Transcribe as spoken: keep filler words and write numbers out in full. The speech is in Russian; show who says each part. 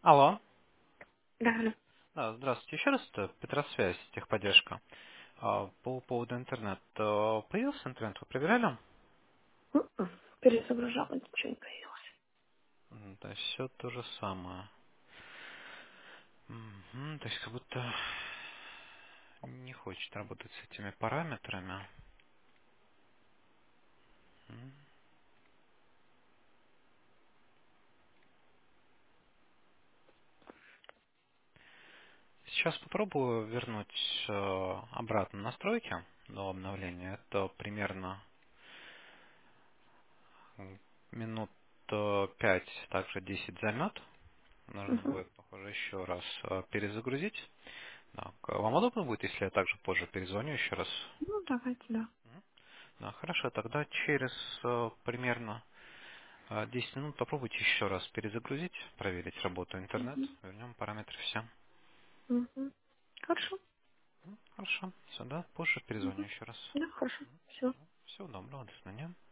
Speaker 1: Алло.
Speaker 2: Да, алло.
Speaker 1: Да, здравствуйте. Еще раз это Петросвязь, техподдержка. А, По поводу интернета. Появился интернет, вы проверяли?
Speaker 2: М-м. Перезагружала, ничего не появилось.
Speaker 1: М, То есть все то же самое. Мгм, То есть как будто не хочет работать с этими параметрами. М. Сейчас попробую вернуть э, обратно настройки до обновления. Это примерно м, минут э, пять, также десять займет. Нужно
Speaker 2: Угу.
Speaker 1: будет, похоже, еще раз э, перезагрузить. Так, а вам удобно будет, если я также позже перезвоню еще раз?
Speaker 2: Ну, давайте, да.
Speaker 1: М? Да, хорошо, тогда через э, примерно э, десять минут попробуйте еще раз перезагрузить, проверить работу интернет,
Speaker 2: Угу.
Speaker 1: вернем параметры все.
Speaker 2: Угу. Хорошо.
Speaker 1: Хорошо, все, да, позже перезвоню
Speaker 2: Угу.
Speaker 1: еще раз.
Speaker 2: Да, хорошо. Все.
Speaker 1: Всего доброго, до свидания.